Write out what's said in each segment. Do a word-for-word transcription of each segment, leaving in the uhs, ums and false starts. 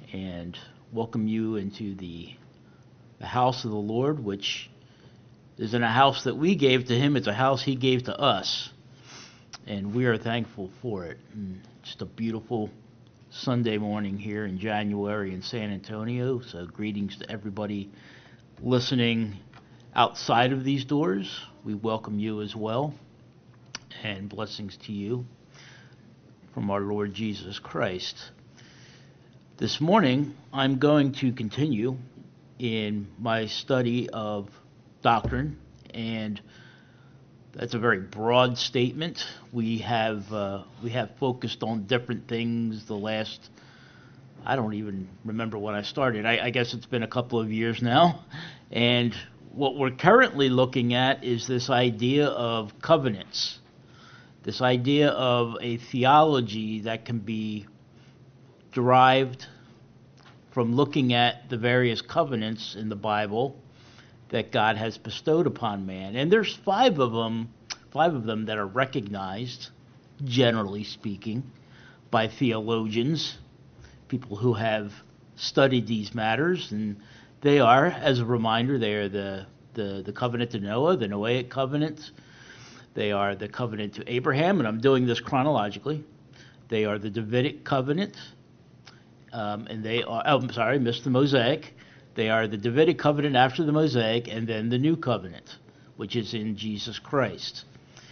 and welcome you into the, the house of the Lord, which isn't a house that we gave to him, it's a house he gave to us. And we are thankful for it. And just a beautiful Sunday morning here in January in San Antonio. So greetings to everybody listening outside of these doors. We welcome you as well. And blessings to you from our Lord Jesus Christ. This morning, I'm going to continue in my study of doctrine, and that's a very broad statement. We have uh, we have focused on different things the last, I don't even remember when I started. I, I guess it's been a couple of years now. And what we're currently looking at is this idea of covenants, this idea of a theology that can be derived from looking at the various covenants in the Bible that God has bestowed upon man. And there's five of them, five of them that are recognized, generally speaking, by theologians, people who have studied these matters. And they are, as a reminder, they are the, the, the covenant to Noah, the Noahic covenant. They are the covenant to Abraham, and I'm doing this chronologically. They are the Davidic covenant, um, and they are, oh, I'm sorry, missed the Mosaic. They are the Davidic covenant after the Mosaic, and then the New Covenant, which is in Jesus Christ.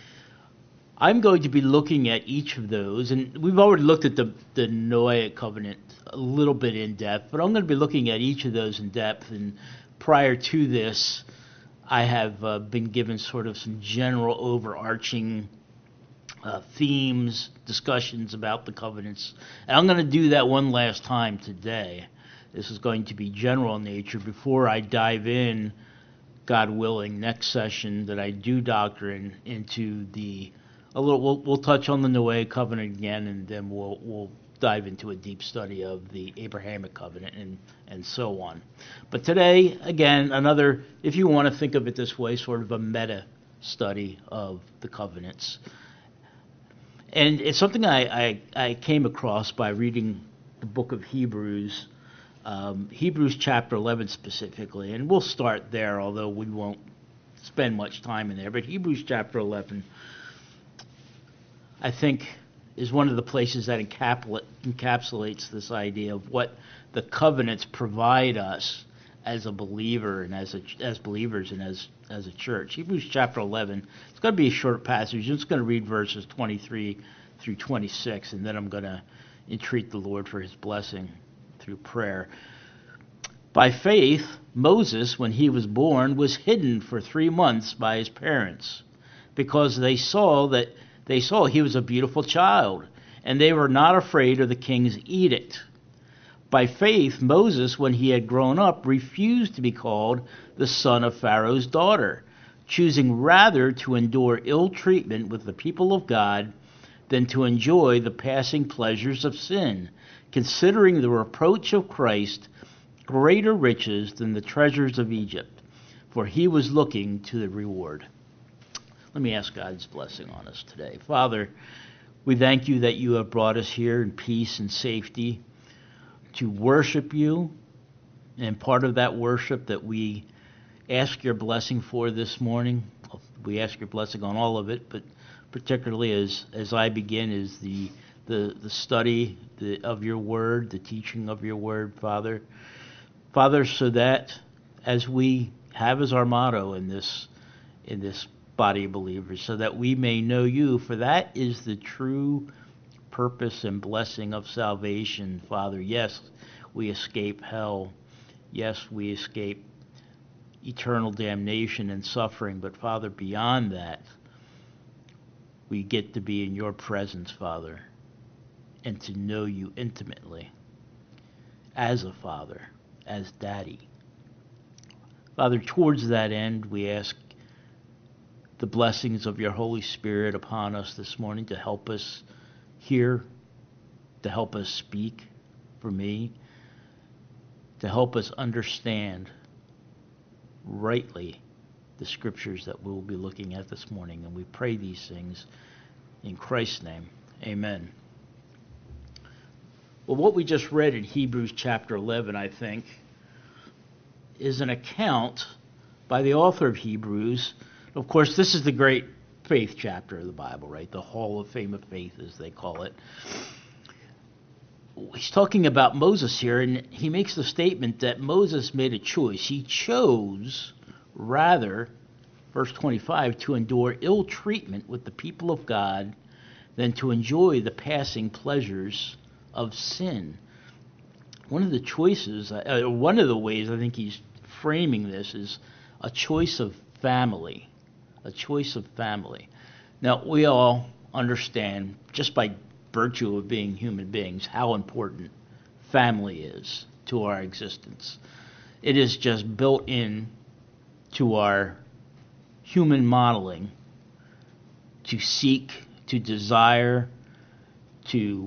I'm going to be looking at each of those, and we've already looked at the, the Noahic covenant a little bit in depth, but I'm going to be looking at each of those in depth. And prior to this, I have uh, been given sort of some general overarching uh, themes, discussions about the covenants. And I'm going to do that one last time today. This is going to be general in nature before I dive in, God willing, next session that I do doctrine into the, a little, we'll, we'll touch on the Noahic covenant again, and then we'll, we'll dive into a deep study of the Abrahamic covenant and, and so on. But today, again, another, if you want to think of it this way, sort of a meta study of the covenants. And it's something I, I, I came across by reading the book of Hebrews, um, Hebrews chapter eleven specifically, and we'll start there, although we won't spend much time in there. But Hebrews chapter eleven, I think, is one of the places that encapsulates this idea of what the covenants provide us as a believer and as a, as believers and as as a church. Hebrews chapter eleven. It's going to be a short passage. I'm just going to read verses twenty-three through twenty-six, and then I'm going to entreat the Lord for his blessing through prayer. By faith, Moses, when he was born, was hidden for three months by his parents, because they saw that They saw he was a beautiful child, and they were not afraid of the king's edict. By faith, Moses, when he had grown up, refused to be called the son of Pharaoh's daughter, choosing rather to endure ill treatment with the people of God than to enjoy the passing pleasures of sin, considering the reproach of Christ greater riches than the treasures of Egypt, for he was looking to the reward. Let me ask God's blessing on us today. Father, we thank you that you have brought us here in peace and safety to worship you, and part of that worship that we ask your blessing for this morning. We ask your blessing on all of it, but particularly as, as I begin is the the, the study the, of your word, the teaching of your word, Father. Father, so that as we have as our motto in this in this body of believers, so that we may know you, for that is the true purpose and blessing of salvation, Father. Yes, we escape hell. Yes, we escape eternal damnation and suffering, but Father, beyond that, we get to be in your presence, Father, and to know you intimately as a father, as daddy. Father, towards that end, we ask the blessings of your Holy Spirit upon us this morning to help us hear, to help us speak, for me, to help us understand rightly the scriptures that we will be looking at this morning. And we pray these things in Christ's name. Amen. Well, what we just read in Hebrews chapter eleven, I think, is an account by the author of Hebrews. Of course, this is the great faith chapter of the Bible, right? The Hall of Fame of Faith, as they call it. He's talking about Moses here, and he makes the statement that Moses made a choice. He chose, rather, verse twenty-five, to endure ill treatment with the people of God than to enjoy the passing pleasures of sin. One of the choices, uh, one of the ways I think he's framing this is a choice of family. A choice of family. Now, we all understand, just by virtue of being human beings, how important family is to our existence. It is just built in to our human modeling to seek, to desire, to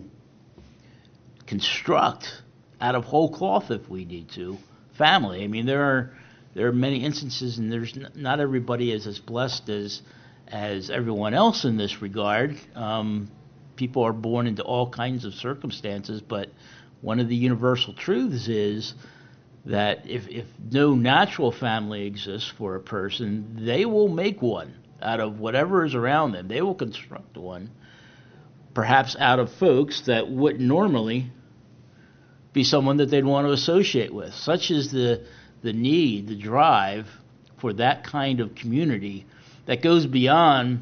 construct out of whole cloth, if we need to, family. I mean, there are there are many instances, and there's n- not everybody is as blessed as as everyone else in this regard. Um, people are born into all kinds of circumstances, but one of the universal truths is that if if no natural family exists for a person, they will make one out of whatever is around them. They will construct one, perhaps out of folks that wouldn't normally be someone that they'd want to associate with. Such is the the need, the drive for that kind of community that goes beyond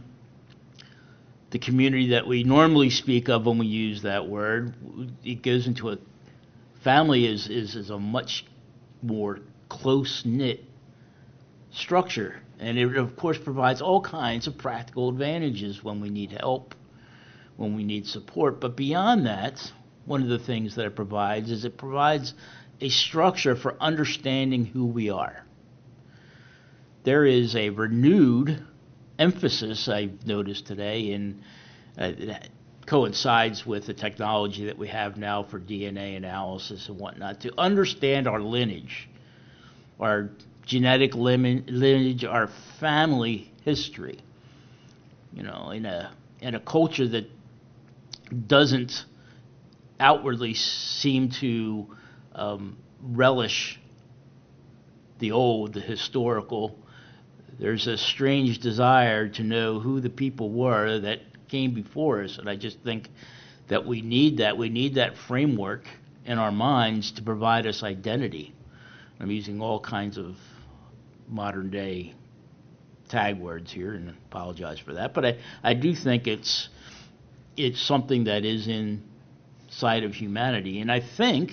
the community that we normally speak of when we use that word. It goes into a family is is, is a much more close-knit structure, and it of course provides all kinds of practical advantages when we need help, when we need support. But beyond that, one of the things that it provides is it provides a structure for understanding who we are. There is a renewed emphasis, I've noticed today, and uh, it coincides with the technology that we have now for D N A analysis and whatnot, to understand our lineage, our genetic lineage, our family history. You know, in a in a culture that doesn't outwardly seem to um, relish the old, the historical, there's a strange desire to know who the people were that came before us, and I just think that we need that. We need that framework in our minds to provide us identity. I'm using all kinds of modern day tag words here, and I apologize for that, but I, I do think it's it's something that is inside of humanity, and I think,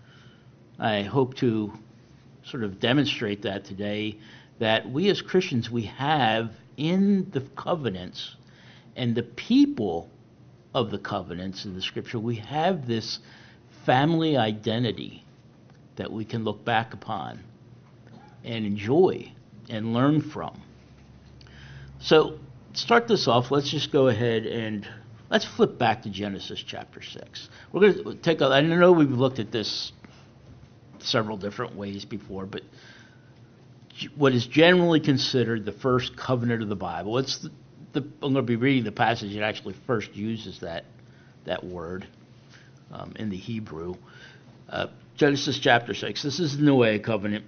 I hope to sort of demonstrate that today, that we as Christians, we have in the covenants and the people of the covenants in the scripture, we have this family identity that we can look back upon and enjoy and learn from. So, to start this off, let's just go ahead and let's flip back to Genesis chapter six. We're going to take a, I know we've looked at this several different ways before, but what is generally considered the first covenant of the Bible, it's the, the I'm going to be reading the passage that actually first uses that that word um, in the Hebrew. Uh, Genesis chapter six. This is the Noahic covenant.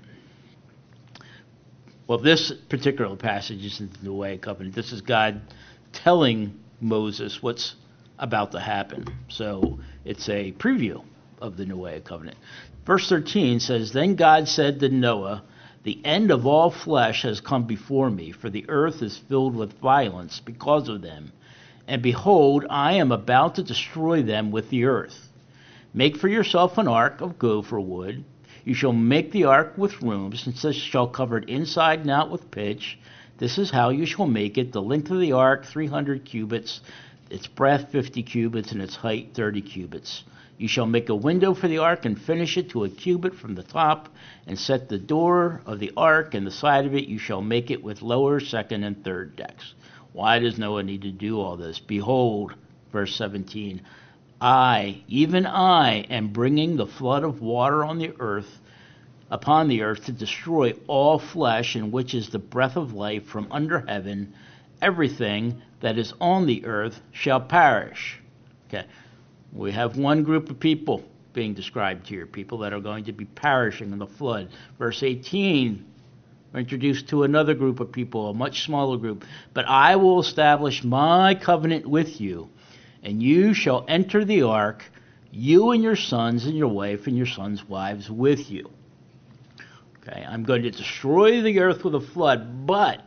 Well, this particular passage isn't the Noahic covenant. This is God telling Moses what's about to happen. So it's a preview of the Noahic covenant. Verse thirteen says, "Then God said to Noah, the end of all flesh has come before me, for the earth is filled with violence because of them. And behold, I am about to destroy them with the earth. Make for yourself an ark of gopher wood. You shall make the ark with rooms, and this shall cover it inside and out with pitch. This is how you shall make it. The length of the ark, three hundred cubits, its breadth, fifty cubits, and its height, thirty cubits. You shall make a window for the ark and finish it to a cubit from the top, and set the door of the ark and the side of it. You shall make it with lower, second, and third decks." Why does Noah need to do all this? "Behold," verse seventeen, "I, even I, am bringing the flood of water on the earth, upon the earth, to destroy all flesh, in which is the breath of life from under heaven. Everything that is on the earth shall perish." Okay. We have one group of people being described here, people that are going to be perishing in the flood. Verse eighteen, we're introduced to another group of people, a much smaller group. But I will establish my covenant with you, and you shall enter the ark, you and your sons and your wife and your sons' wives with you. Okay, I'm going to destroy the earth with a flood, but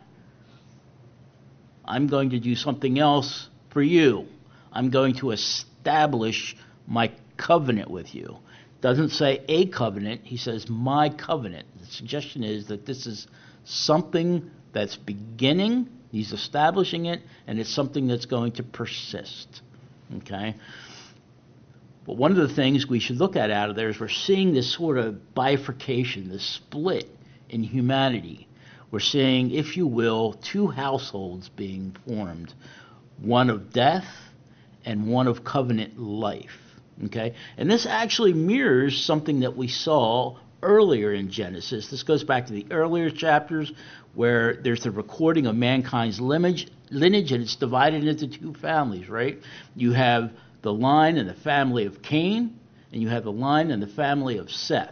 I'm going to do something else for you. I'm going to establish my covenant with you. Doesn't say a covenant, he says my covenant. The suggestion is that this is something that's beginning, he's establishing it, and it's something that's going to persist. Okay? But one of the things we should look at out of there is we're seeing this sort of bifurcation, this split in humanity. We're seeing, if you will, two households being formed, one of death and one of covenant life. Okay? And this actually mirrors something that we saw earlier in Genesis. This goes back to the earlier chapters where there's the recording of mankind's lineage, lineage and it's divided into two families, right? You have the line and the family of Cain, and you have the line and the family of Seth.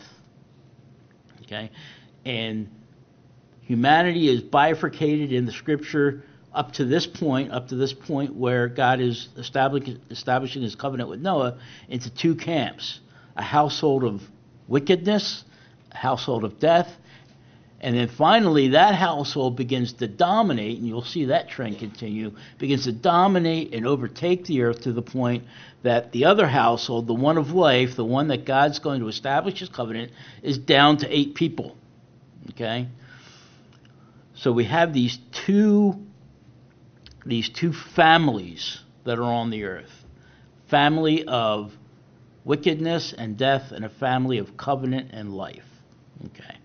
Okay? And humanity is bifurcated in the scripture up to this point, up to this point where God is establishing, establishing his covenant with Noah into two camps, a household of wickedness, a household of death, and then finally that household begins to dominate, and you'll see that trend continue, begins to dominate and overtake the earth to the point that the other household, the one of life, the one that God's going to establish his covenant, is down to eight people. Okay? So we have these two these two families that are on the earth. Family of wickedness and death, and a family of covenant and life. Okay.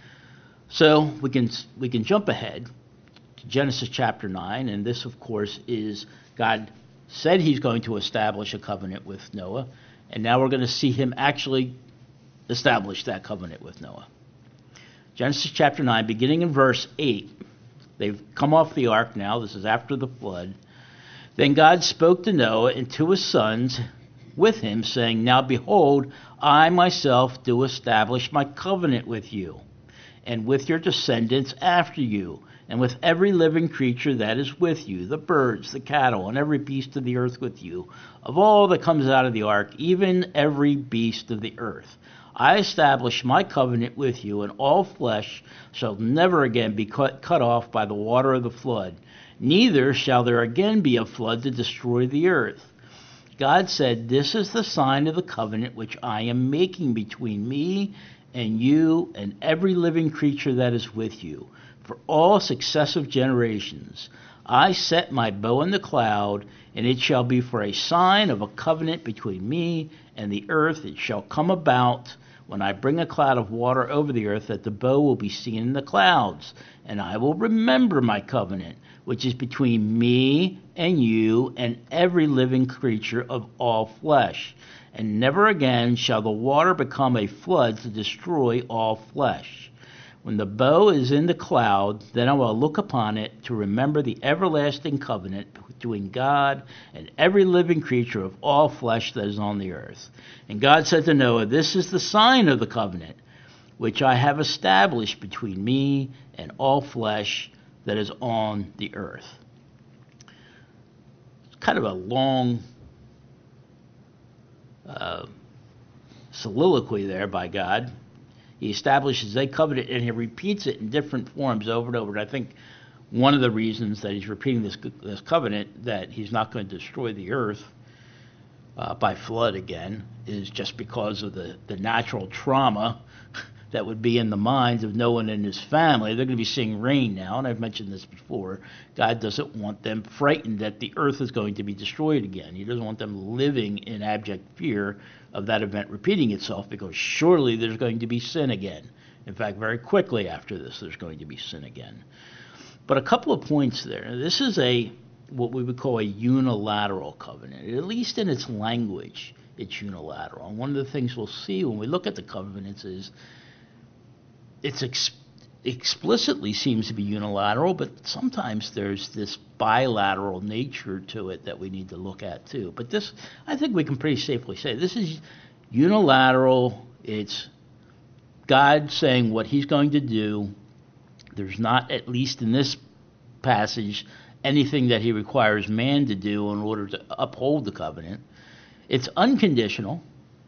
So we can we can jump ahead to Genesis chapter nine, and this of course is God said he's going to establish a covenant with Noah, and now we're going to see him actually establish that covenant with Noah. Genesis chapter nine, beginning in verse eight. They've come off the ark now. This is after the flood. Then God spoke to Noah and to his sons with him, saying, Now behold, I myself do establish my covenant with you, and with your descendants after you, and with every living creature that is with you, the birds, the cattle, and every beast of the earth with you, of all that comes out of the ark, even every beast of the earth. I establish my covenant with you, and all flesh shall never again be cut, cut off by the water of the flood. Neither shall there again be a flood to destroy the earth. God said, This is the sign of the covenant which I am making between me and you and every living creature that is with you, for all successive generations. I set my bow in the cloud, and it shall be for a sign of a covenant between me and the earth. It shall come about when I bring a cloud of water over the earth, that the bow will be seen in the clouds, and I will remember my covenant, which is between me and you and every living creature of all flesh. And never again shall the water become a flood to destroy all flesh. When the bow is in the cloud, then I will look upon it to remember the everlasting covenant between God and every living creature of all flesh that is on the earth. And God said to Noah, This is the sign of the covenant which I have established between me and all flesh that is on the earth. It's kind of a long uh, soliloquy there by God. He establishes a covenant, and he repeats it in different forms over and over. And I think one of the reasons that he's repeating this, this covenant, that he's not going to destroy the earth uh, by flood again, is just because of the, the natural trauma that would be in the minds of Noah and his family. They're going to be seeing rain now, and I've mentioned this before. God doesn't want them frightened that the earth is going to be destroyed again. He doesn't want them living in abject fear of that event repeating itself, because surely there's going to be sin again. In fact, very quickly after this, there's going to be sin again. But a couple of points there. This is a what we would call a unilateral covenant. At least in its language, it's unilateral. And one of the things we'll see when we look at the covenants is it's ex- explicitly seems to be unilateral, but sometimes there's this bilateral nature to it that we need to look at too. But this, I think we can pretty safely say, this is unilateral. It's God saying what he's going to do. There's not, at least in this passage, anything that he requires man to do in order to uphold the covenant. It's unconditional,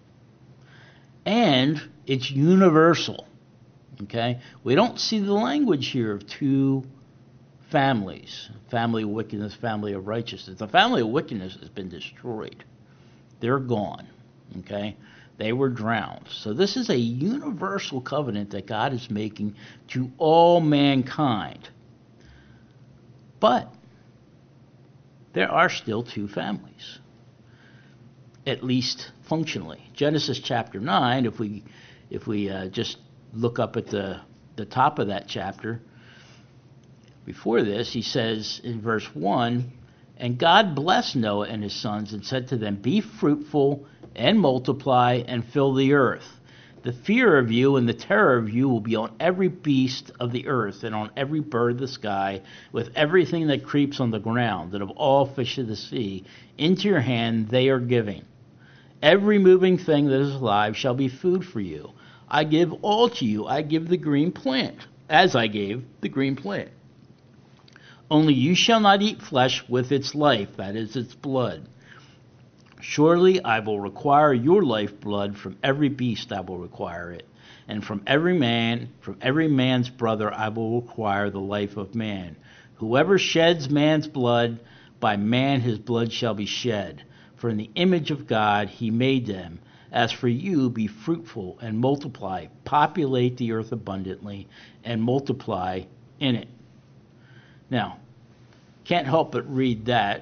and it's universal. Okay? We don't see the language here of two families, family of wickedness, family of righteousness. The family of wickedness has been destroyed. They're gone. Okay? They were drowned. So this is a universal covenant that God is making to all mankind. But there are still two families, at least functionally. Genesis chapter nine, if we if we uh, just look up at the, the top of that chapter, before this, he says in verse one, "And God blessed Noah and his sons and said to them, Be fruitful and multiply and fill the earth. The fear of you and the terror of you will be on every beast of the earth and on every bird of the sky, with everything that creeps on the ground, and of all fish of the sea. Into your hand they are giving. Every moving thing that is alive shall be food for you. I give all to you. I give the green plant, as I gave the green plant. Only you shall not eat flesh with its life, that is, its blood. Surely I will require your lifeblood. From every beast I will require it. And from every man, from every man's brother I will require the life of man. Whoever sheds man's blood, by man his blood shall be shed. For in the image of God he made them. As for you, be fruitful and multiply, populate the earth abundantly, and multiply in it." Now, can't help but read that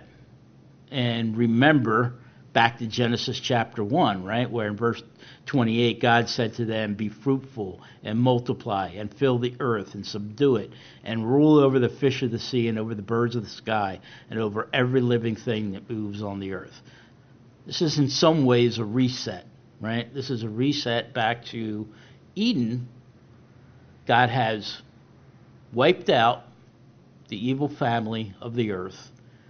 and remember back to Genesis chapter one, right? Where in verse twenty-eight, God said to them, "Be fruitful and multiply and fill the earth and subdue it and rule over the fish of the sea and over the birds of the sky and over every living thing that moves on the earth." This is in some ways a reset, right? This is a reset back to Eden. God has wiped out the evil family of the earth,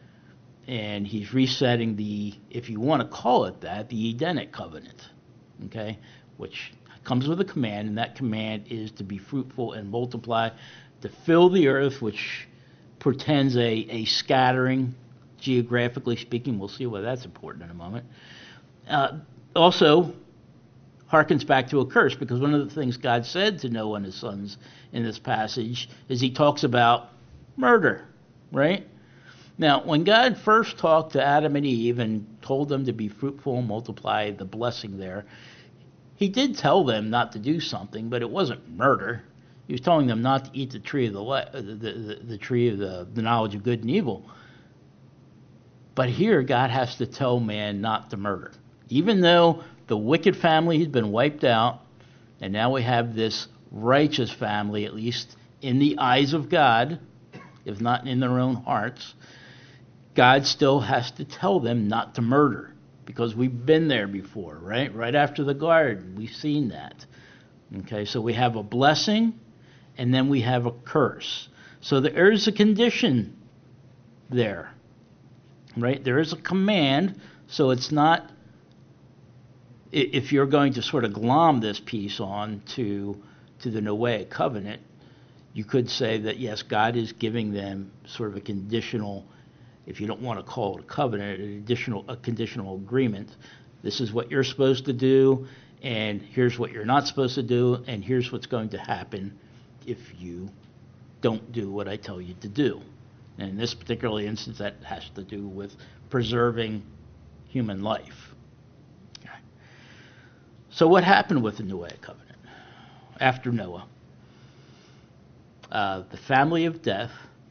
and he's resetting the, if you want to call it that, the Edenic covenant, okay, which comes with a command, and that command is to be fruitful and multiply, to fill the earth, which portends a, a scattering, geographically speaking. We'll see why that's important in a moment. Uh, also, harkens back to a curse, because one of the things God said to Noah and his sons in this passage is he talks about murder, right? Now, when God first talked to Adam and Eve and told them to be fruitful and multiply, the blessing there, he did tell them not to do something, but it wasn't murder. He was telling them not to eat the tree of the the, the, the tree of the, the knowledge of good and evil. But here, God has to tell man not to murder. Even though the wicked family has been wiped out, and now we have this righteous family, at least in the eyes of God, if not in their own hearts, God still has to tell them not to murder, because we've been there before, right? Right after the garden, we've seen that. Okay, so we have a blessing, and then we have a curse. So there is a condition there, right? There is a command, so it's not, if you're going to sort of glom this piece on to, to the Noahic covenant, you could say that, yes, God is giving them sort of a conditional, if you don't want to call it a covenant, an additional, a conditional agreement. This is what you're supposed to do, and here's what you're not supposed to do, and here's what's going to happen if you don't do what I tell you to do. And in this particular instance, that has to do with preserving human life. Okay. So what happened with the Noahic covenant after Noah? Uh, the family of death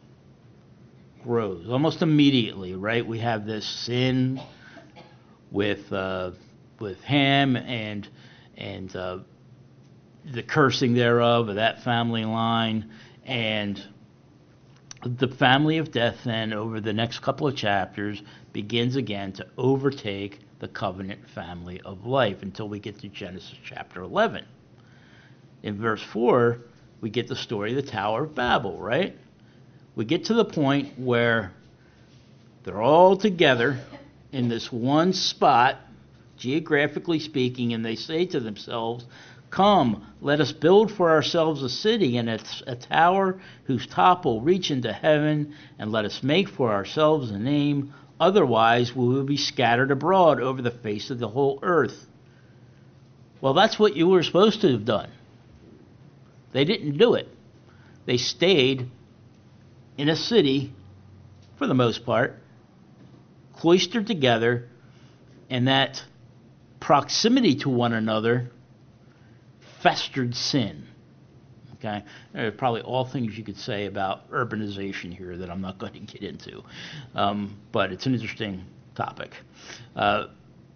grows almost immediately, right? We have this sin with uh, with Ham and and uh, the cursing thereof of that family line, and the family of death then over the next couple of chapters begins again to overtake the covenant family of life until we get to Genesis chapter eleven. In verse four, we get the story of the Tower of Babel, right? We get to the point where they're all together in this one spot, geographically speaking, and they say to themselves, "Come, let us build for ourselves a city and a, a tower whose top will reach into heaven, and let us make for ourselves a name. Otherwise we will be scattered abroad over the face of the whole earth." Well, that's what you were supposed to have done. They didn't do it. They stayed in a city, for the most part, cloistered together, and that proximity to one another festered sin. Okay, there are probably all things you could say about urbanization here that I'm not going to get into, um, but it's an interesting topic. Uh,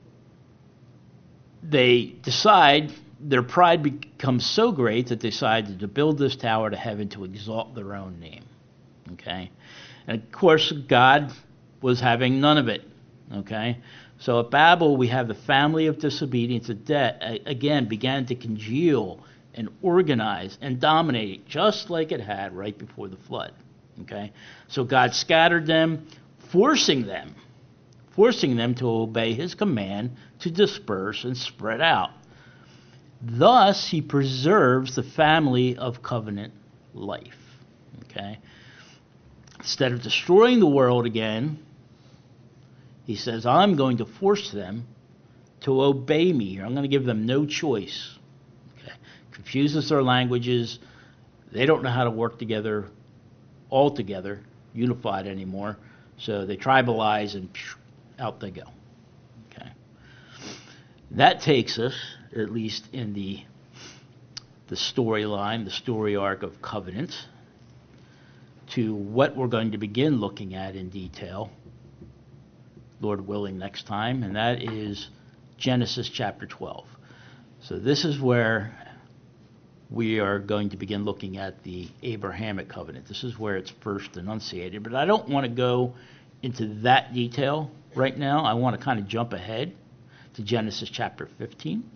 they decide, their pride becomes so great that they decided to build this tower to heaven to exalt their own name. Okay, and of course God was having none of it. Okay, so at Babel we have the family of disobedience that de- again began to congeal and organize and dominate just like it had right before the flood. Okay, so God scattered them, forcing them, forcing them to obey his command to disperse and spread out. Thus, he preserves the family of covenant life. Okay, instead of destroying the world again, he says, I'm going to force them to obey me. I'm going to give them no choice. Okay. Confuses their languages. They don't know how to work together, all together, unified anymore. So they tribalize and phew, out they go. Okay. That takes us, at least in the the storyline, the story arc of covenant, to what we're going to begin looking at in detail, Lord willing, next time, and that is Genesis chapter twelve. So this is where we are going to begin looking at the Abrahamic covenant. This is where it's first enunciated, but I don't want to go into that detail right now. I want to kind of jump ahead to Genesis chapter fifteen.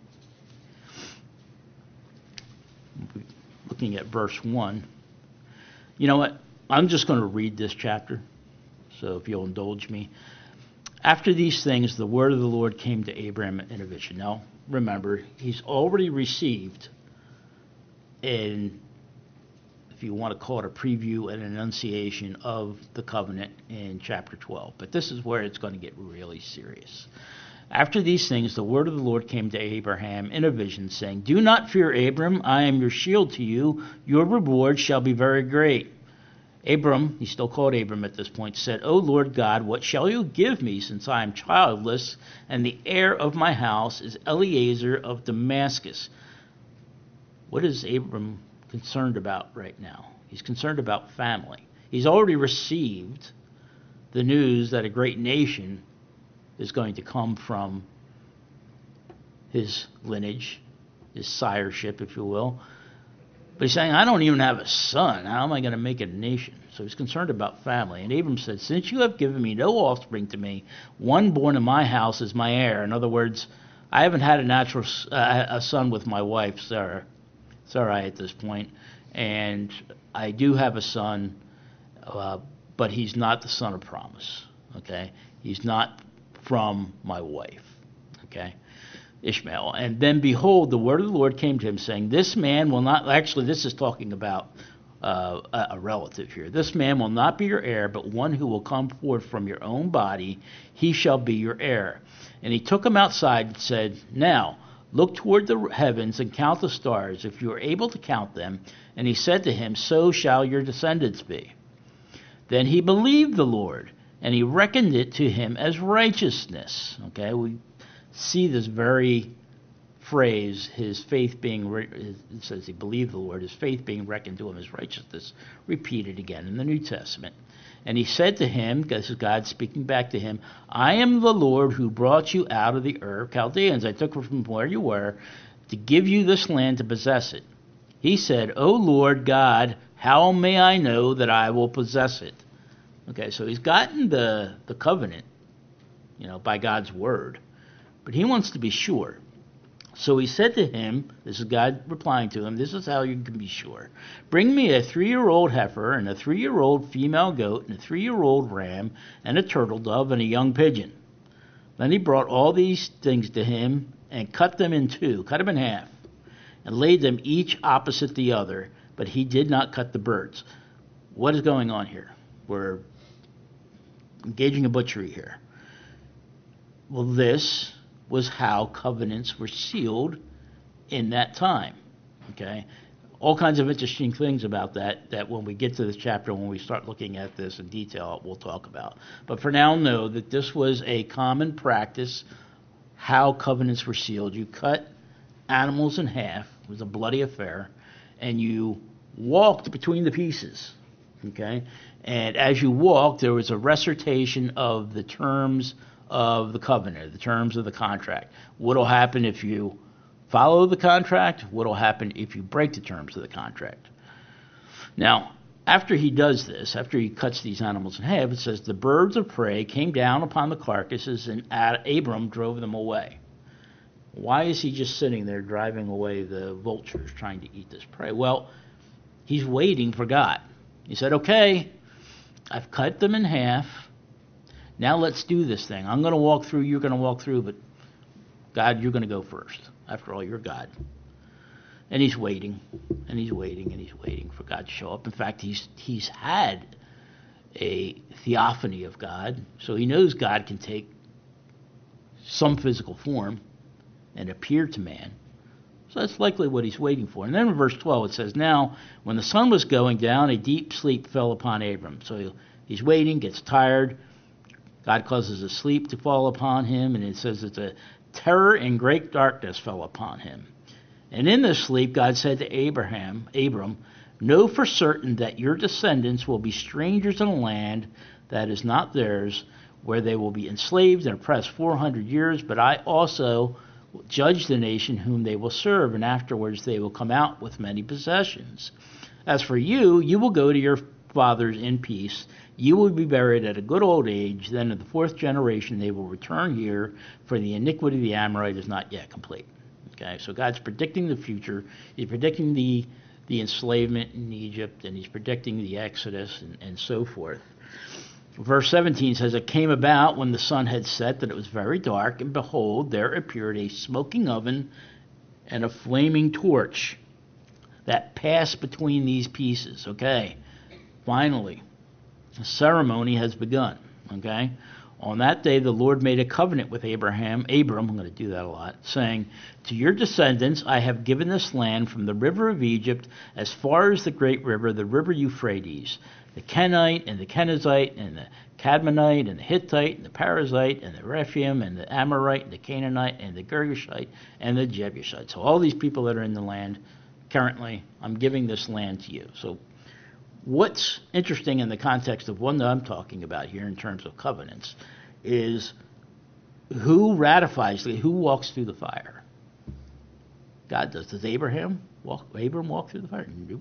Looking at verse one. You know what? I'm just going to read this chapter, so if you'll indulge me. After these things, the word of the Lord came to Abraham in a vision. Now, remember, he's already received an, if you want to call it a preview, an enunciation of the covenant in chapter twelve. But this is where it's going to get really serious. After these things, the word of the Lord came to Abraham in a vision, saying, Do not fear, Abram, I am your shield to you. Your reward shall be very great. Abram, he's still called Abram at this point, said, O Lord God, what shall you give me, since I am childless, and the heir of my house is Eliezer of Damascus? What is Abram concerned about right now? He's concerned about family. He's already received the news that a great nation is going to come from his lineage, his sireship, if you will. But he's saying, I don't even have a son. How am I going to make it a nation? So he's concerned about family. And Abram said, Since you have given me no offspring to me, one born in my house is my heir. In other words, I haven't had a natural uh, a son with my wife, Sarah, Sarai, at this point. And I do have a son, uh, but he's not the son of promise. Okay? He's not from my wife. Okay? Ishmael. And then behold, the word of the Lord came to him, saying, This man will not, actually this is talking about uh, a, a relative here. This man will not be your heir, but one who will come forth from your own body, he shall be your heir. And he took him outside and said, Now, look toward the heavens and count the stars, if you are able to count them. And he said to him, So shall your descendants be. Then he believed the Lord, and he reckoned it to him as righteousness. Okay, we see this very phrase, his faith being, re- it says he believed the Lord, his faith being reckoned to him as righteousness, repeated again in the New Testament. And he said to him, this is God speaking back to him, I am the Lord who brought you out of the Ur of Chaldeans. I took you from where you were to give you this land to possess it. He said, O Lord God, how may I know that I will possess it? Okay, so he's gotten the, the covenant, you know, by God's word. But he wants to be sure. So he said to him, this is God replying to him, this is how you can be sure. Bring me a three-year-old heifer and a three-year-old female goat and a three-year-old ram and a turtle dove and a young pigeon. Then he brought all these things to him and cut them in two, cut them in half, and laid them each opposite the other, but he did not cut the birds. What is going on here? We're engaging in butchery here. Well, this was how covenants were sealed in that time. Okay? All kinds of interesting things about that, that when we get to this chapter, when we start looking at this in detail, we'll talk about. But for now, know that this was a common practice, how covenants were sealed. You cut animals in half. It was a bloody affair. And you walked between the pieces. Okay? And as you walked, there was a recitation of the terms of the covenant, the terms of the contract. What will happen if you follow the contract? What will happen if you break the terms of the contract? Now, after he does this, after he cuts these animals in half, it says, the birds of prey came down upon the carcasses, and Abram drove them away. Why is he just sitting there driving away the vultures trying to eat this prey? Well, he's waiting for God. He said, okay, I've cut them in half. Now let's do this thing. I'm going to walk through, you're going to walk through, but God, you're going to go first. After all, you're God. And he's waiting, and he's waiting, and he's waiting for God to show up. In fact, he's he's had a theophany of God, so he knows God can take some physical form and appear to man. So that's likely what he's waiting for. And then in verse twelve it says, now, when the sun was going down, a deep sleep fell upon Abram. So he's waiting, gets tired. God causes a sleep to fall upon him, and it says it's a terror and great darkness fell upon him. And in this sleep, God said to Abraham, Abram, know for certain that your descendants will be strangers in a land that is not theirs, where they will be enslaved and oppressed four hundred years, but I also will judge the nation whom they will serve, and afterwards they will come out with many possessions. As for you, you will go to your fathers in peace. You will be buried at a good old age. Then in the fourth generation they will return here, for the iniquity of the Amorite is not yet complete. Okay, so God's predicting the future. He's predicting the the enslavement in Egypt, and he's predicting the Exodus and, and so forth. Verse seventeen says, it came about when the sun had set that it was very dark, and behold, there appeared a smoking oven and a flaming torch that passed between these pieces. Okay, finally, the ceremony has begun. Okay, on that day the Lord made a covenant with Abraham, Abram, I'm going to do that a lot, saying, to your descendants I have given this land from the river of Egypt as far as the great river, the river Euphrates, the Kenite and the Kenizzite and the Cadmonite and the Hittite and the Perizzite and the Rephaim and the Amorite and the Canaanite and the Girgashite and the Jebusite. So all these people that are in the land currently, I'm giving this land to you. So what's interesting in the context of one that I'm talking about here in terms of covenants is who ratifies, who walks through the fire? God does. Does Abraham walk, Abram walk through the fire? Nope.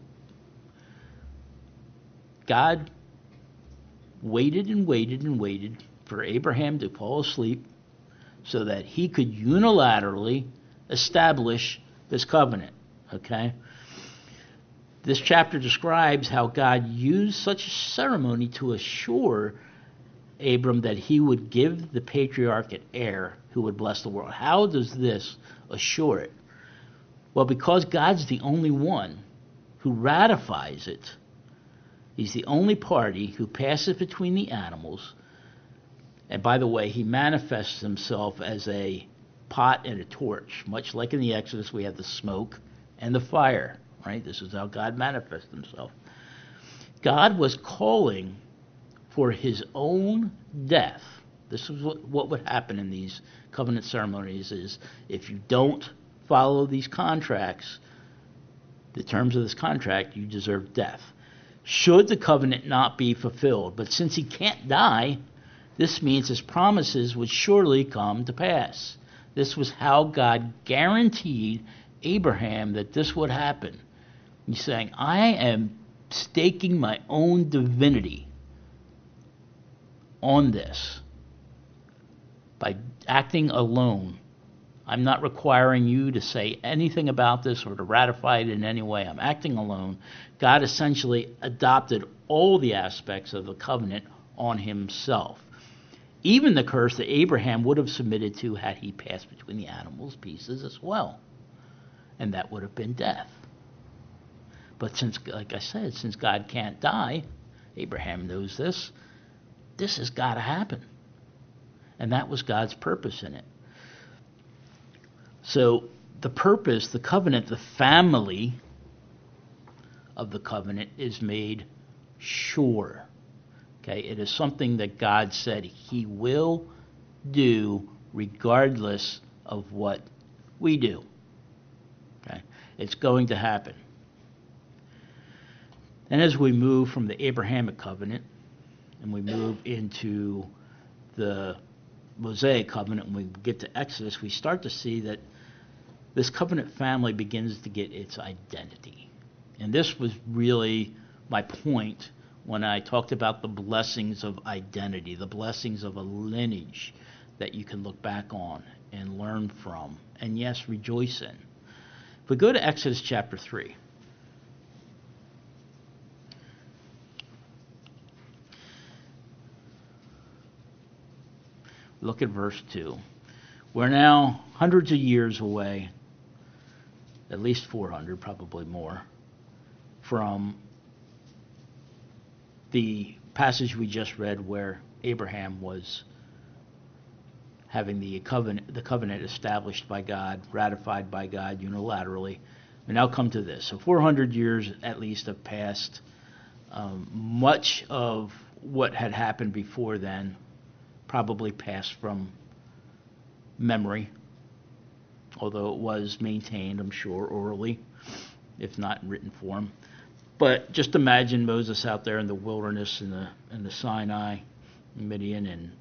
God waited and waited and waited for Abraham to fall asleep so that he could unilaterally establish this covenant. Okay? This chapter describes how God used such a ceremony to assure Abram that he would give the patriarch an heir who would bless the world. How does this assure it? Well, because God's the only one who ratifies it. He's the only party who passes between the animals. And by the way, he manifests himself as a pot and a torch. Much like in the Exodus, we have the smoke and the fire. Right? This is how God manifests himself. God was calling for his own death. This is what, what would happen in these covenant ceremonies is if you don't follow these contracts, the terms of this contract, you deserve death. Should the covenant not be fulfilled, but since he can't die, this means his promises would surely come to pass. This was how God guaranteed Abraham that this would happen. He's saying, I am staking my own divinity on this by acting alone. I'm not requiring you to say anything about this or to ratify it in any way. I'm acting alone. God essentially adopted all the aspects of the covenant on himself. even the curse that Abraham would have submitted to had he passed between the animals' pieces as well. And that would have been death. But since, like I said, since God can't die, Abraham knows this, this has got to happen. And that was God's purpose in it. So the purpose, the covenant, the family of the covenant is made sure. Okay, it is something that God said he will do regardless of what we do. Okay, it's going to happen. And as we move from the Abrahamic covenant and we move into the Mosaic covenant, when we get to Exodus, we start to see that this covenant family begins to get its identity. And this was really my point when I talked about the blessings of identity, the blessings of a lineage that you can look back on and learn from, and yes, rejoice in. If we go to Exodus chapter three, look at verse two. We're now hundreds of years away, at least four hundred, probably more, from the passage we just read where Abraham was having the covenant, the covenant established by God, ratified by God unilaterally. We now come to this. So four hundred years at least have passed. Um, much of what had happened before then probably passed from memory, although it was maintained, I'm sure, orally, if not in written form. But just imagine Moses out there in the wilderness in the in the Sinai, Midian, and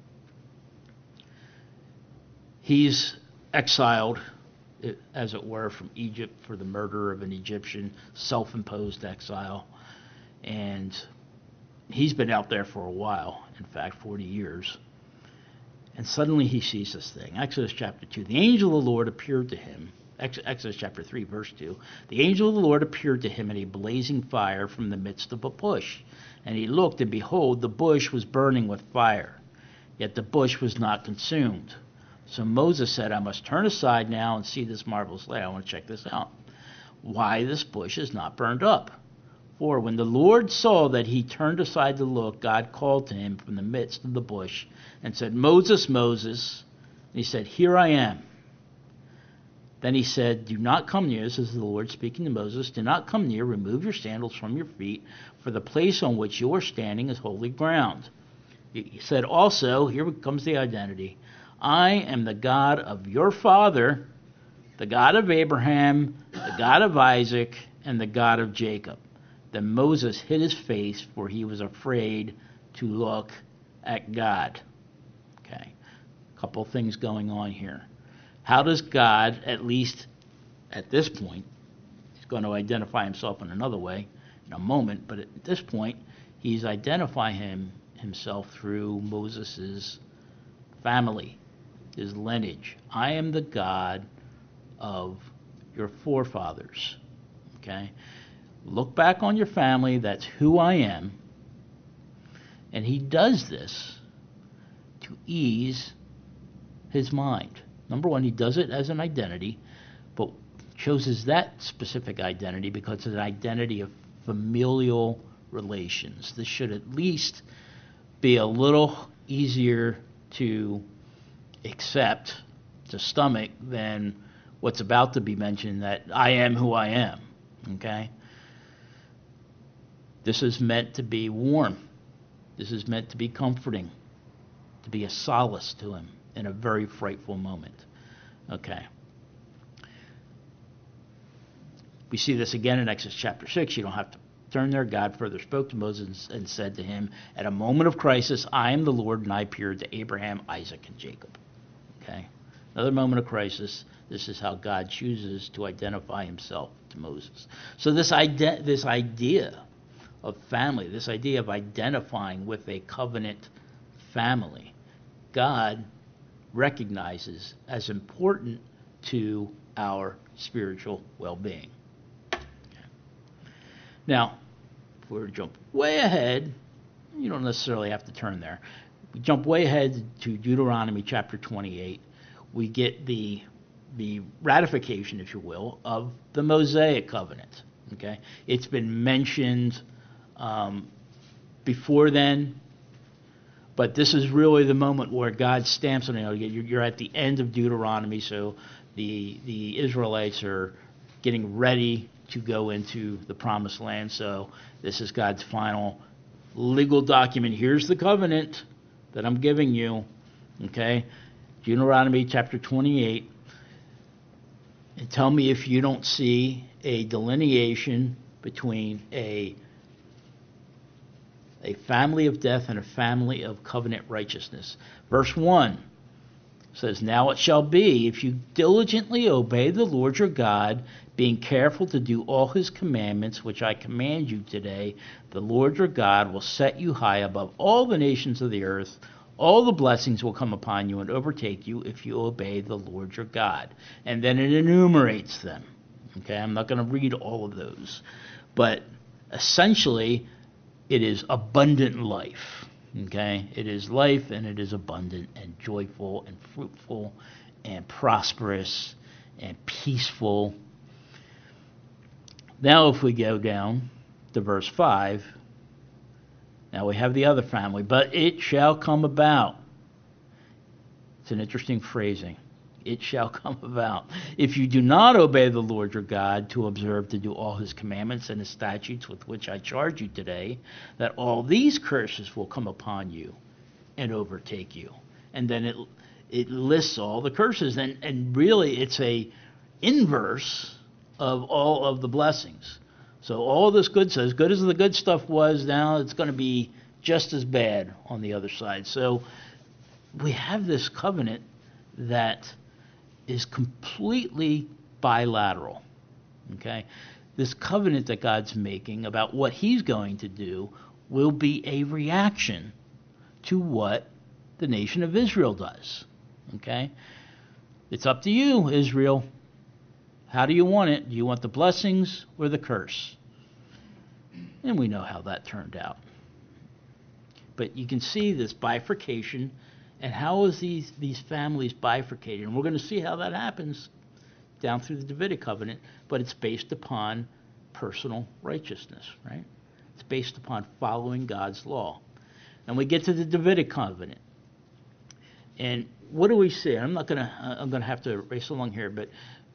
he's exiled, as it were, from Egypt for the murder of an Egyptian, self-imposed exile. And he's been out there for a while, in fact, forty years. And suddenly he sees this thing. Exodus chapter two. The angel of the Lord appeared to him. Exodus chapter three, verse two. The angel of the Lord appeared to him in a blazing fire from the midst of a bush. And he looked, and behold, the bush was burning with fire. Yet the bush was not consumed. So Moses said, I must turn aside now and see this marvelous sight. I want to check this out. Why this bush is not burned up. For when the Lord saw that he turned aside to look, God called to him from the midst of the bush and said, Moses, Moses. And he said, Here I am. Then he said, Do not come near, this is the Lord speaking to Moses, do not come near, remove your sandals from your feet, for the place on which you are standing is holy ground. He said also, here comes the identity, I am the God of your father, the God of Abraham, the God of Isaac, and the God of Jacob. Then Moses hid his face, for he was afraid to look at God. Okay, a couple things going on here. How does God, at least at this point, he's going to identify himself in another way in a moment, but at this point, he's identifying him, himself through Moses' family, his lineage. I am the God of your forefathers. Okay? Look back on your family, that's who I am. And he does this to ease his mind. Number one, he does it as an identity, but chooses that specific identity because it's an identity of familial relations. This should at least be a little easier to accept, to stomach, than what's about to be mentioned, that I am who I am. Okay? This is meant to be warm. This is meant to be comforting, to be a solace to him in a very frightful moment. Okay. We see this again in Exodus chapter six. You don't have to turn there. God further spoke to Moses and said to him, at a moment of crisis, I am the Lord, and I appeared to Abraham, Isaac, and Jacob. Okay. Another moment of crisis. This is how God chooses to identify himself to Moses. So this ide- this idea of family, this idea of identifying with a covenant family, God recognizes as important to our spiritual well-being. Okay. Now, if we were to jump way ahead, you don't necessarily have to turn there. We jump way ahead to Deuteronomy chapter twenty-eight. We get the the ratification, if you will, of the Mosaic covenant. Okay, it's been mentioned um, before then, but this is really the moment where God stamps on it. You're at the end of Deuteronomy, so the the Israelites are getting ready to go into the promised land. So this is God's final legal document. Here's the covenant that I'm giving you. Okay, Deuteronomy chapter twenty-eight. And tell me if you don't see a delineation between a a family of death and a family of covenant righteousness. Verse one says, "Now it shall be, if you diligently obey the Lord your God, being careful to do all his commandments, which I command you today, the Lord your God will set you high above all the nations of the earth. All the blessings will come upon you and overtake you if you obey the Lord your God." And then it enumerates them. Okay, I'm not going to read all of those. But essentially, it is abundant life. Okay, it is life, and it is abundant and joyful and fruitful and prosperous and peaceful. Now if we go down to verse five, now we have the other family. "But it shall come about." It's an interesting phrasing. It shall come about. "If you do not obey the Lord your God to observe to do all his commandments and his statutes with which I charge you today, that all these curses will come upon you and overtake you." And then it it lists all the curses. And, and really it's a inverse of all of the blessings. So all this good, so as good as the good stuff was, now it's going to be just as bad on the other side. So we have this covenant that is completely bilateral. Okay? This covenant that God's making about what he's going to do will be a reaction to what the nation of Israel does. Okay? It's up to you, Israel. How do you want it? Do you want the blessings or the curse? And we know how that turned out. But you can see this bifurcation, and how is these, these families bifurcated? And we're going to see how that happens down through the Davidic covenant, but it's based upon personal righteousness, right? It's based upon following God's law. And we get to the Davidic covenant. And what do we see? I'm not going to, I'm going to have to race along here, but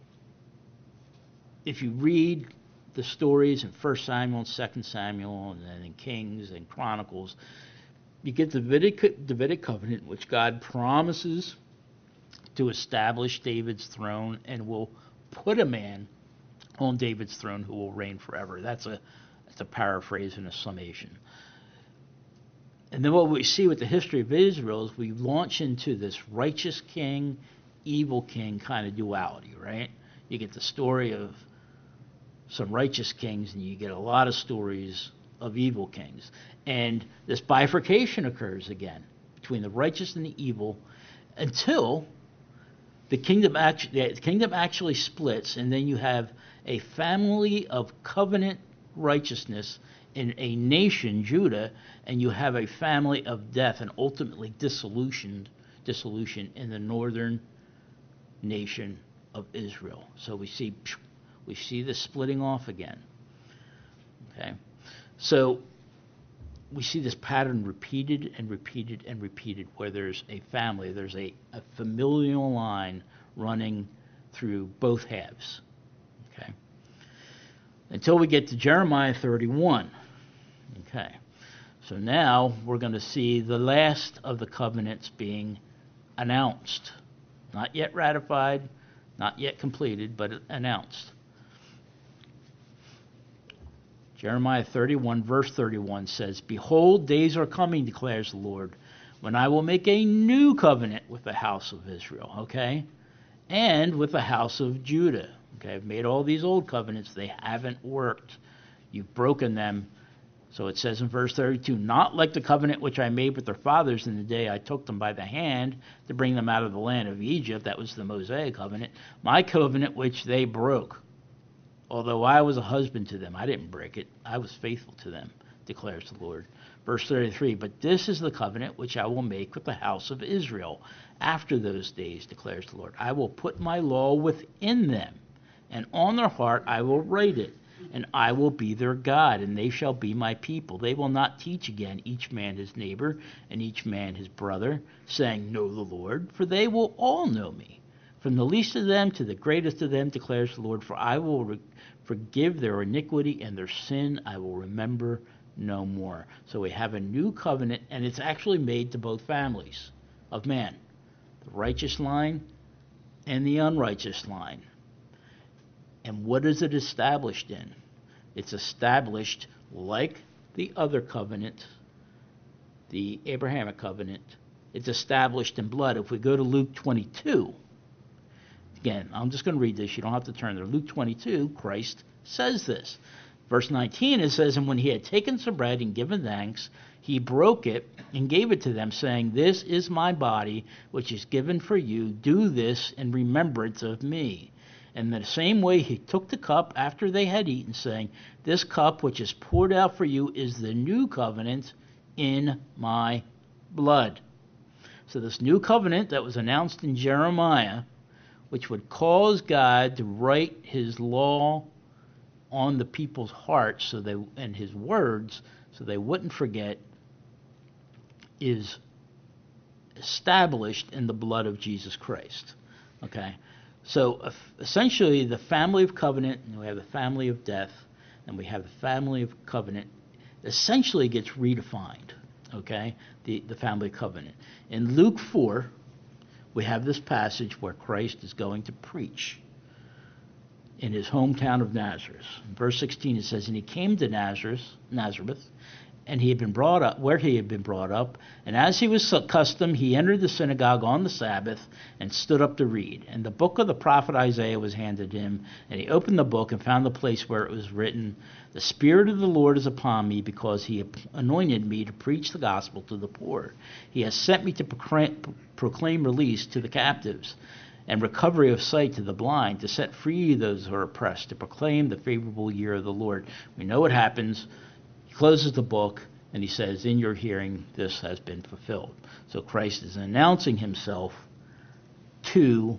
if you read the stories in First Samuel and Second Samuel and then in Kings and Chronicles, you get the Davidic, Davidic covenant, which God promises to establish David's throne and will put a man on David's throne who will reign forever. That's a, that's a paraphrase and a summation. And then what we see with the history of Israel is we launch into this righteous king, evil king kind of duality, right? You get the story of some righteous kings, and you get a lot of stories of evil kings. And this bifurcation occurs again between the righteous and the evil until the kingdom actually, the kingdom actually splits, and then you have a family of covenant righteousness in a nation, Judah, and you have a family of death and ultimately dissolution, dissolution in the northern nation of Israel. So we see we see this splitting off again. Okay, so we see this pattern repeated and repeated and repeated, where there's a family, there's a, a familial line running through both halves. Okay, until we get to Jeremiah thirty-one. Okay, so now we're going to see the last of the covenants being announced. Not yet ratified, not yet completed, but announced. Jeremiah thirty-one, verse thirty-one says, "Behold, days are coming, declares the Lord, when I will make a new covenant with the house of Israel," okay, "and with the house of Judah." Okay, I've made all these old covenants. They haven't worked. You've broken them. So it says in verse thirty-two, "Not like the covenant which I made with their fathers in the day I took them by the hand to bring them out of the land of Egypt." That was the Mosaic covenant. "My covenant which they broke. Although I was a husband to them," I didn't break it. I was faithful to them. declares the Lord. Verse thirty-three, but this is the covenant which I will make with the house of Israel after those days, declares the Lord. I will put my law within them, and on their heart I will write it, and I will be their God, and they shall be my people. They will not teach again each man his neighbor, and each man his brother, saying, know the Lord, for they will all know me. From the least of them to the greatest of them, declares the Lord, for I will re- forgive their iniquity, and their sin I will remember no more. So we have a new covenant, and it's actually made to both families of man, the righteous line and the unrighteous line. And what is it established in? It's established like the other covenant, the Abrahamic covenant. It's established in blood. If we go to Luke twenty-two, again, I'm just going to read this. You don't have to turn there. Luke twenty-two, Christ says this. Verse nineteen, it says, and when he had taken some bread and given thanks, he broke it and gave it to them, saying, this is my body, which is given for you. Do this in remembrance of me. And in the same way he took the cup after they had eaten, saying, this cup which is poured out for you is the new covenant in my blood. So this new covenant that was announced in Jeremiah, which would cause God to write his law on the people's hearts so they and his words so they wouldn't forget, is established in the blood of Jesus Christ. Okay? So essentially the family of covenant, and we have the family of death, and we have the family of covenant, essentially gets redefined. Okay? The the family covenant. In Luke four, we have this passage where Christ is going to preach in his hometown of Nazareth. In verse sixteen it says, and he came to Nazareth, Nazareth, and he had been brought up where he had been brought up, and as he was accustomed, he entered the synagogue on the Sabbath and stood up to read. And the book of the prophet Isaiah was handed him, and he opened the book and found the place where it was written, the Spirit of the Lord is upon me, because he anointed me to preach the gospel to the poor. He has sent me to proclaim release to the captives, and recovery of sight to the blind, to set free those who are oppressed, to proclaim the favorable year of the Lord. We know what happens. He closes the book, and he says, in your hearing, this has been fulfilled. So Christ is announcing himself to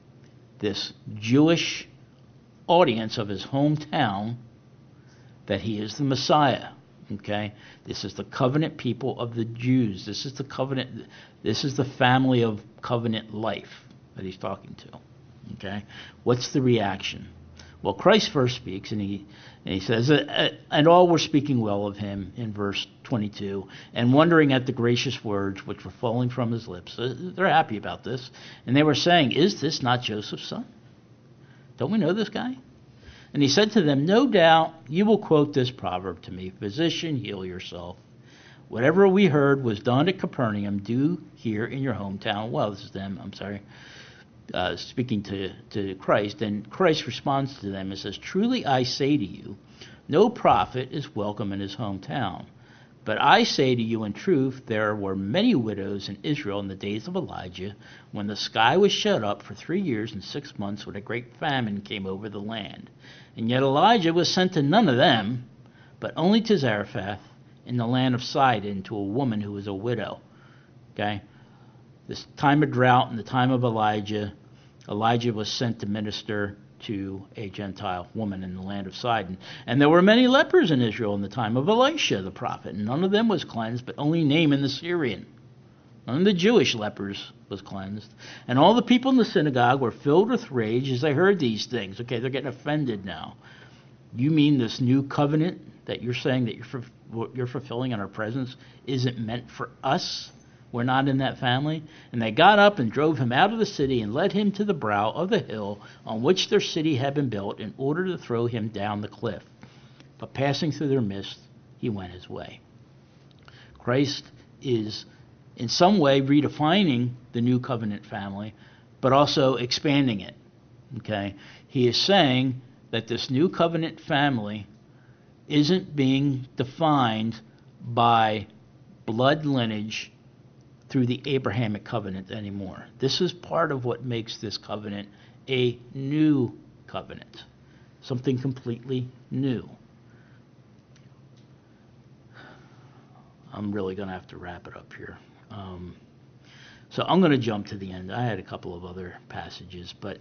this Jewish audience of his hometown that he is the Messiah. Okay? This is the covenant people of the Jews. This is the covenant, this is the family of covenant life that he's talking to. Okay? What's the reaction? Well, Christ first speaks, and he and he says, and all were speaking well of him, in verse twenty-two, and wondering at the gracious words which were falling from his lips. They're happy about this. And they were saying, is this not Joseph's son? Don't we know this guy? And he said to them, no doubt you will quote this proverb to me, physician, heal yourself. Whatever we heard was done at Capernaum, do here in your hometown. Well, this is them, I'm sorry. Uh, speaking to, to Christ, and Christ responds to them and says, truly I say to you, no prophet is welcome in his hometown. But I say to you in truth, there were many widows in Israel in the days of Elijah, when the sky was shut up for three years and six months, when a great famine came over the land. And yet Elijah was sent to none of them, but only to Zarephath in the land of Sidon, to a woman who was a widow. Okay? This time of drought and the time of Elijah, Elijah was sent to minister to a Gentile woman in the land of Sidon. And there were many lepers in Israel in the time of Elisha the prophet, and none of them was cleansed, but only Naaman the Syrian. None of the Jewish lepers was cleansed. And all the people in the synagogue were filled with rage as they heard these things. Okay, they're getting offended now. You mean this new covenant that you're saying that you're, you're fulfilling in our presence isn't meant for us? We're not in that family. And they got up and drove him out of the city and led him to the brow of the hill on which their city had been built, in order to throw him down the cliff. But passing through their midst, he went his way. Christ is in some way redefining the new covenant family, but also expanding it. Okay? He is saying that this new covenant family isn't being defined by blood lineage through the Abrahamic covenant anymore. This is part of what makes this covenant a new covenant, something completely new. I'm really going to have to wrap it up here. Um, so I'm going to jump to the end. I had a couple of other passages, but,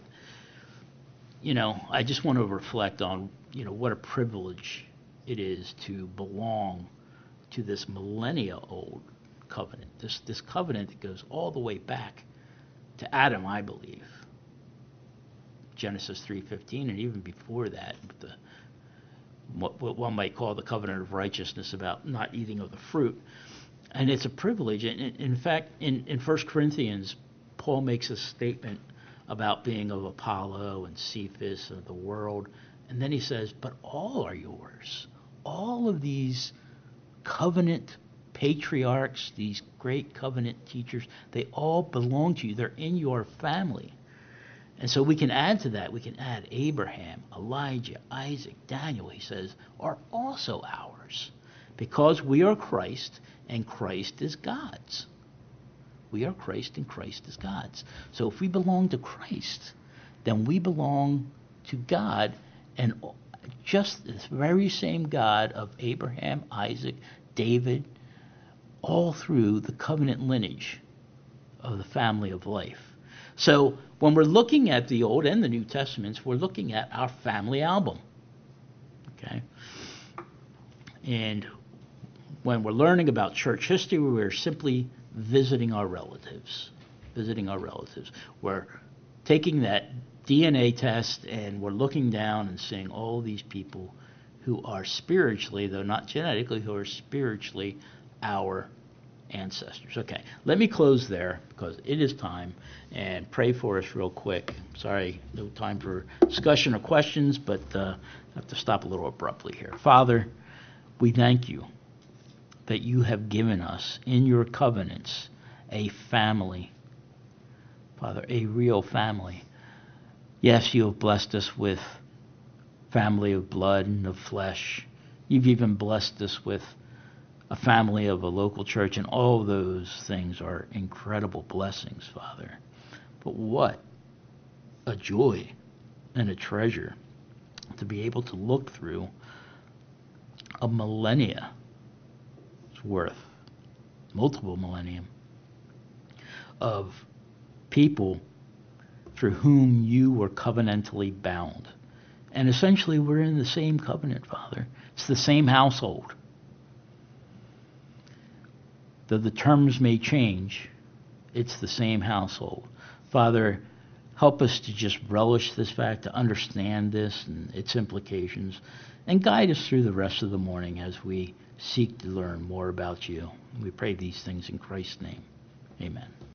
you know, I just want to reflect on, you know, what a privilege it is to belong to this millennia old covenant, this this covenant that goes all the way back to Adam, I believe. Genesis three fifteen, and even before that, the what, what one might call the covenant of righteousness about not eating of the fruit. And it's a privilege. And in, in fact, in, in First Corinthians, Paul makes a statement about being of Apollo and Cephas of the world. And then he says, but all are yours. All of these covenant patriarchs, these great covenant teachers, they all belong to you. They're in your family. And so we can add to that. We can add Abraham, Elijah, Isaac, Daniel, he says, are also ours. Because we are Christ and Christ is God's. We are Christ and Christ is God's. So if we belong to Christ, then we belong to God, and just this very same God of Abraham, Isaac, David, all through the covenant lineage of the family of life. So when we're looking at the Old and the New Testaments, we're looking at our family album. Okay? And when we're learning about church history, we're simply visiting our relatives. Visiting our relatives. We're taking that D N A test and we're looking down and seeing all these people who are spiritually, though not genetically, who are spiritually our ancestors. Okay, let me close there because it is time, and pray for us real quick. Sorry, no time for discussion or questions, but uh, I have to stop a little abruptly here. Father, we thank you that you have given us in your covenants a family. Father, a real family. Yes, you have blessed us with family of blood and of flesh. You've even blessed us with a family of a local church, and all those things are incredible blessings, Father. But what a joy and a treasure to be able to look through a millennia worth, multiple millennium, of people through whom you were covenantally bound. And essentially we're in the same covenant, Father. It's the same household. Though the terms may change, it's the same household. Father, help us to just relish this fact, to understand this and its implications, and guide us through the rest of the morning as we seek to learn more about you. We pray these things in Christ's name. Amen.